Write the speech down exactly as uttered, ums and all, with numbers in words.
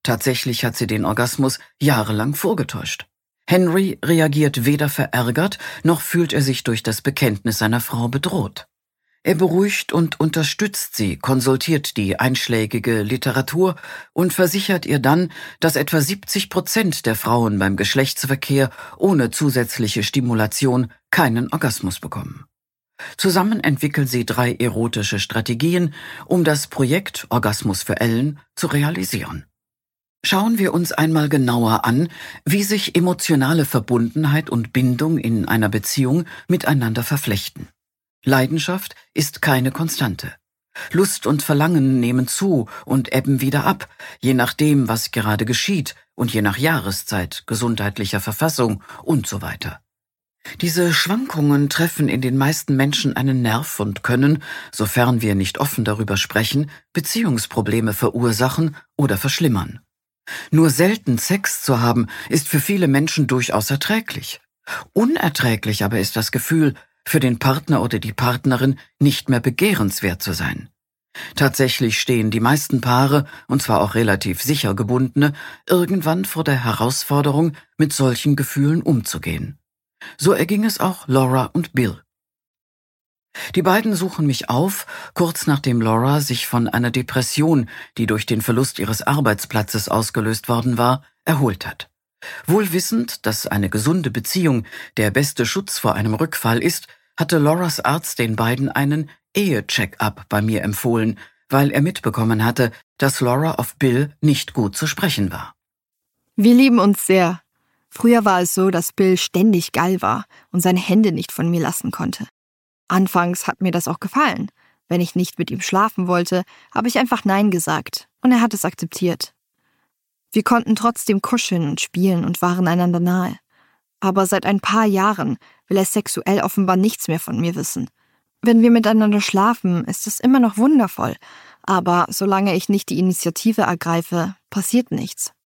Tatsächlich hat sie den Orgasmus jahrelang vorgetäuscht. Henry reagiert weder verärgert, noch fühlt er sich durch das Bekenntnis seiner Frau bedroht. Er beruhigt und unterstützt sie, konsultiert die einschlägige Literatur und versichert ihr dann, dass etwa siebzig Prozent der Frauen beim Geschlechtsverkehr ohne zusätzliche Stimulation keinen Orgasmus bekommen. Zusammen entwickeln sie drei erotische Strategien, um das Projekt Orgasmus für Ellen zu realisieren. Schauen wir uns einmal genauer an, wie sich emotionale Verbundenheit und Bindung in einer Beziehung miteinander verflechten. Leidenschaft ist keine Konstante. Lust und Verlangen nehmen zu und ebben wieder ab, je nachdem, was gerade geschieht und je nach Jahreszeit, gesundheitlicher Verfassung und so weiter. Diese Schwankungen treffen in den meisten Menschen einen Nerv und können, sofern wir nicht offen darüber sprechen, Beziehungsprobleme verursachen oder verschlimmern. Nur selten Sex zu haben, ist für viele Menschen durchaus erträglich. Unerträglich aber ist das Gefühl, für den Partner oder die Partnerin nicht mehr begehrenswert zu sein. Tatsächlich stehen die meisten Paare, und zwar auch relativ sicher gebundene, irgendwann vor der Herausforderung, mit solchen Gefühlen umzugehen. So erging es auch Laura und Bill. Die beiden suchen mich auf, kurz nachdem Laura sich von einer Depression, die durch den Verlust ihres Arbeitsplatzes ausgelöst worden war, erholt hat. Wohl wissend, dass eine gesunde Beziehung der beste Schutz vor einem Rückfall ist, hatte Lauras Arzt den beiden einen Ehe-Check-up bei mir empfohlen, weil er mitbekommen hatte, dass Laura auf Bill nicht gut zu sprechen war. Wir lieben uns sehr. Früher war es so, dass Bill ständig geil war und seine Hände nicht von mir lassen konnte. Anfangs hat mir das auch gefallen. Wenn ich nicht mit ihm schlafen wollte, habe ich einfach Nein gesagt und er hat es akzeptiert. Wir konnten trotzdem kuscheln und spielen und waren einander nahe. Aber seit ein paar Jahren will er sexuell offenbar nichts mehr von mir wissen. Wenn wir miteinander schlafen, ist es immer noch wundervoll, aber solange ich nicht die Initiative ergreife, passiert nichts.